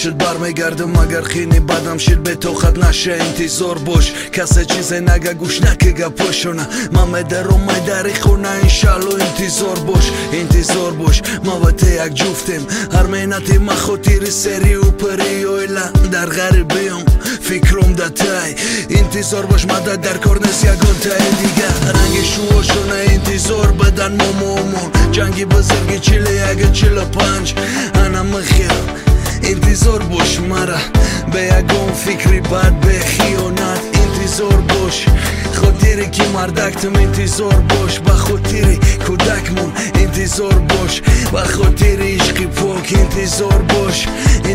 دستشت برمیگردم اگر خیلی بدم شد به توخت نشه انتظار باش کسی چیز نگه گوش نکه پشونه من درم دری خونه انشالله انتظار باش ما و ته یک جفتیم هر مینتی ما خاطر سری و پری و در غریبیم فکرم دتای انتظار باش مدد در کار نیست یگان تای دیگه رنگ شوشونه انتظار بدن مامون جنگی بزرگی 41-45 انا مخیرم انتظار باش مرا به یگان فکری بد به خیانت انتظار باش خاطری که مردکتم انتظار باش با خاطری کودکمون انتظار باش با خاطری عشقی پاک انتظار باش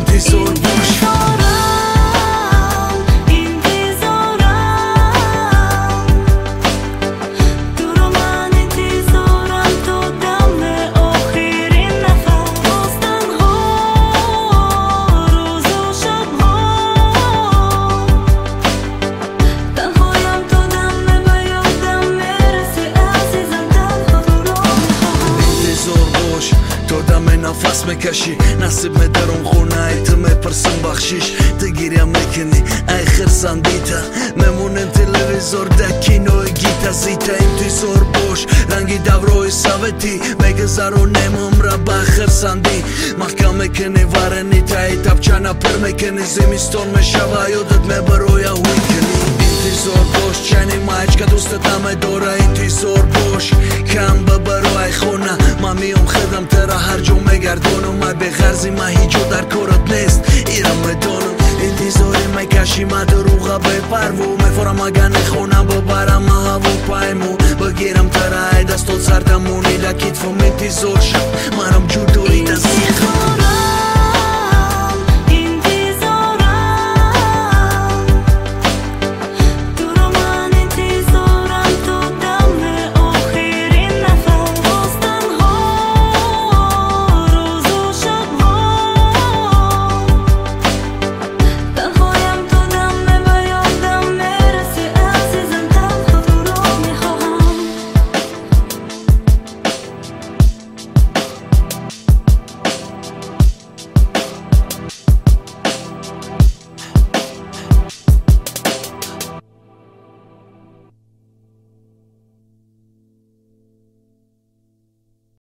نفس میکشی نصیب میدارم خونه ای تو میپرسم بخشیش تگیریم میکنی ای خرسندیتا میمونن تلویزور دکینوی گیتا زیتا انتظار باش رنگی دورای سویتی میگذرونیم عمره با خرسندی محکم میکنی ورنی تایی تبچه پر میکنی زمستان میشه و یادت میبروی ویکنی انتظار باش چنی مایچ که دوستت همه داره انتظار باش کم ببرو ای خونه من میام خدم ترا هر جو میگردونم من به غرضی من هیچو در کارت نیست ایرم میدونم انتظاری میکشی من دروغه بپرو میفورم اگر نخونم ببرم هوا پایمو بگیرم ترا ای دستات سردمونی لکیت فم انتظار شد